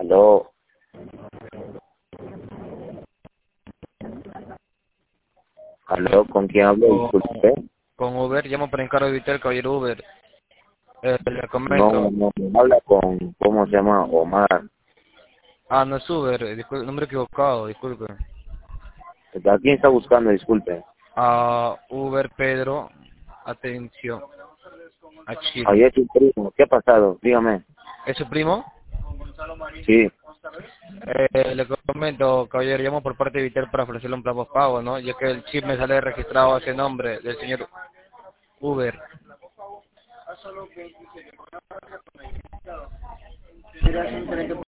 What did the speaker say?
Aló, aló, ¿con quién hablo? Con, Disculpe. con Uber, llamo para encargo de evitar caballero Uber. Le No, comento. no, no habla con, ¿cómo se llama? Omar. Ah, no es Uber, disculpe, nombre equivocado, disculpe. ¿A quién está buscando? Disculpe. Uber Pedro, atención, a Ahí Chile. es su primo. ¿Qué ha pasado? Dígame. ¿Es su primo? Sí. Le comento, caballero, llamo por parte de Vitel para ofrecerle un plan pago, ¿no? Ya que el chip me sale registrado a ese nombre del señor Uber.